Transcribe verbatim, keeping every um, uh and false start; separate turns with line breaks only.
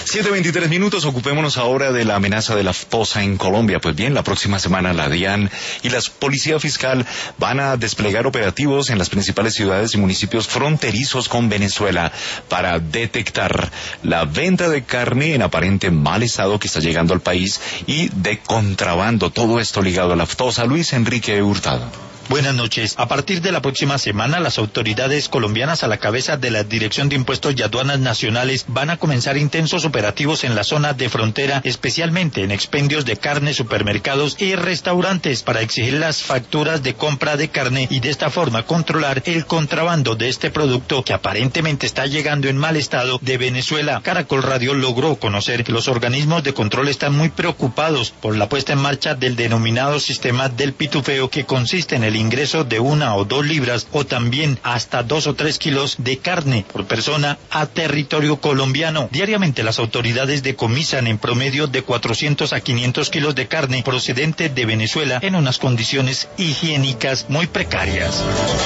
siete veintitrés minutos, ocupémonos ahora de la amenaza de la aftosa en Colombia. Pues bien, la próxima semana la DIAN y la Policía Fiscal van a desplegar operativos en las principales ciudades y municipios fronterizos con Venezuela para detectar la venta de carne en aparente mal estado que está llegando al país y de contrabando. Todo esto ligado a la aftosa. Luis Enrique Hurtado.
Buenas noches. A partir de la próxima semana, las autoridades colombianas a la cabeza de la Dirección de Impuestos y Aduanas Nacionales van a comenzar intensos operativos en la zona de frontera, especialmente en expendios de carne, supermercados y restaurantes, para exigir las facturas de compra de carne y de esta forma controlar el contrabando de este producto que aparentemente está llegando en mal estado de Venezuela. Caracol Radio logró conocer que los organismos de control están muy preocupados por la puesta en marcha del denominado sistema del pitufeo, que consiste en el ingreso de una o dos libras o también hasta dos o tres kilos de carne por persona a territorio colombiano. Diariamente las autoridades decomisan en promedio de cuatrocientos a quinientos kilos de carne procedente de Venezuela en unas condiciones higiénicas muy precarias.